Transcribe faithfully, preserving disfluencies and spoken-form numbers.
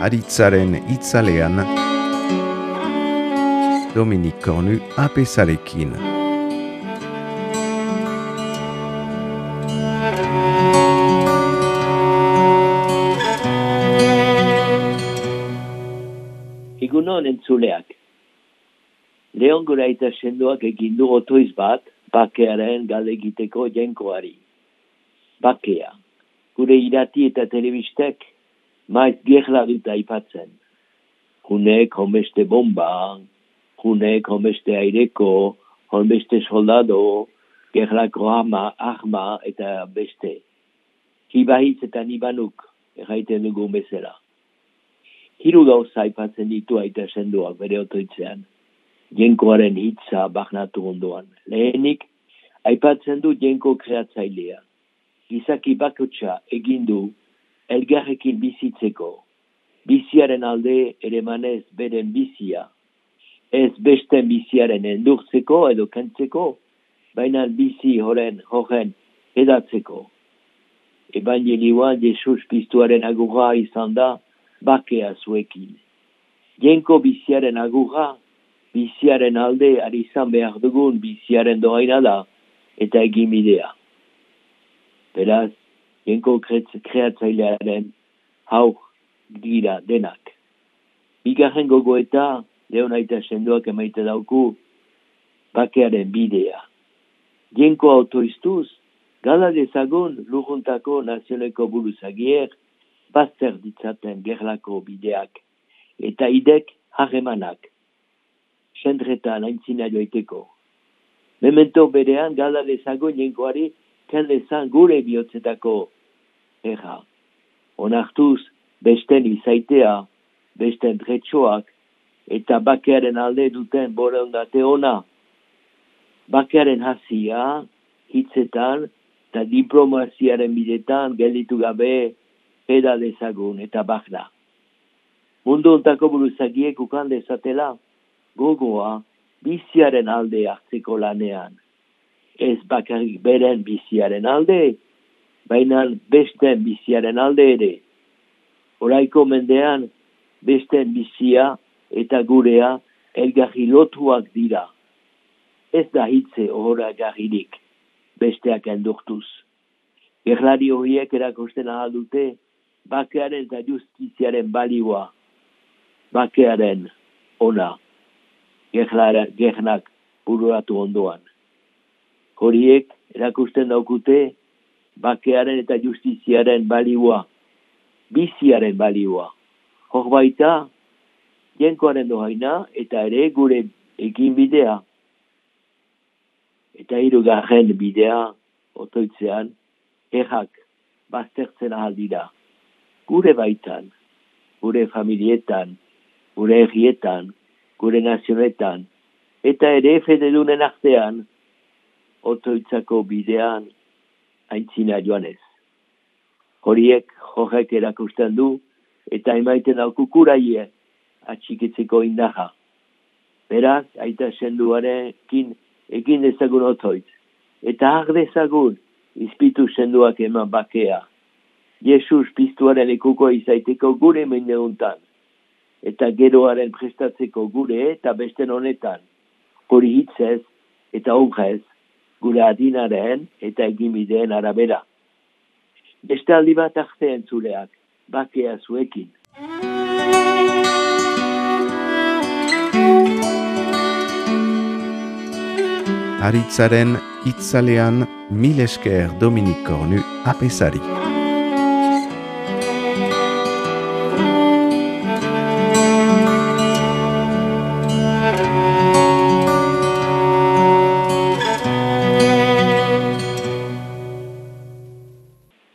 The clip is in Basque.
Aritzaren itzalean Dominik Cornu apesarekin. Egunon entzuleak. Leon Goraita sendoak egin du otoiz bat, bakearen galde egiteko jenkoari. Bakea. Gure irati eta telebistek maiz gerla dut aipatzen. Junek honbeste bomba, junek honbeste aireko, honbeste soldado, gerlako arma, arma eta beste. Hibahiz eta nibanuk, erraiten dugun bezala. Hiru gauza aipatzen ditu aita sendoak bere otoitzean. Jenkoaren hitza bahnatu ondoan. Lehenik, aipatzen du jenko kreatzailea. Gizaki bakotxa egin du elgarrekin bizitzeko. Biziaren alde ere manez beren bizia. Ez besten biziaren endurtzeko edo kentzeko, baina bizi horren horren edatzeko. Evangelioan Jesus piztuaren agurra izan da bakea zuekin. Jenko biziaren agurra, biziaren alde ari izan behar dugun biziaren doaina da eta egin bidea. Beraz, jenko kreatzailearen haur dira denak. Bigarren gogoeta, Leonaita sendoak emaite dauku, bakearen bidea. Jenko autoiztuz, gala dezagun lurruntako nazioneko buruzagier, bazter ditzaten gerlako bideak, eta idek harremanak. Sendretan aintzina joiteko. Memento berean gala dezagun jenkoari ken dezan gure bihotzetako erra. Onartuz besten izaitea, besten dretxoak, eta bakearen alde duten borondate ona. Bakearen hasia, hitzetan, eta diplomaziaren bidetan gelditu gabe eda dezagun eta bakna. Mundu ontako buruzagiek ukan dezatela, gogoa biziaren alde hartzeko lanean. Ez bakarrik beren biziaren alde, baina besten biziaren alde ere. Oraiko mendean, besten bizia eta gurea elgarri lotuak dira. Ez da hitze ohora garririk, besteak endurtuz. Gerlari horiek erakosten ahal dute, bakearen eta justiziaren balioa, bakearen ona. Gernak bururatu ondoan. Horiek erakusten daukute bakearen eta justiziaren balioa, biziaren balioa. Hor baita, jenkoaren dohaina eta ere gure egin bidea. Eta hirugarren bidea, otoitzean, errak baztertzen ahal dira. Gure baitan, gure familietan, gure herrietan, gure nazionetan, eta ere fededunen artean, otoitzako bidean, aintzina joanez. Horiek horrek erakusten du, eta emaiten dauku kuraie, atxikitzeko indaja. Beraz, aita senduarekin egin dezagun otoitz, eta har dezagun, izpitu senduak eman bakea. Jesus piztuaren ekuko izaiteko gure mendeuntan, eta geroaren prestatzeko gure eta besten honetan, hori hitzez eta honrez, gure adinaren eta egimideen arabera. Beste aldi bat arte entzuleak, bakea zuekin. Aritzaren itzalean mil esker Dominik Cornu apesari.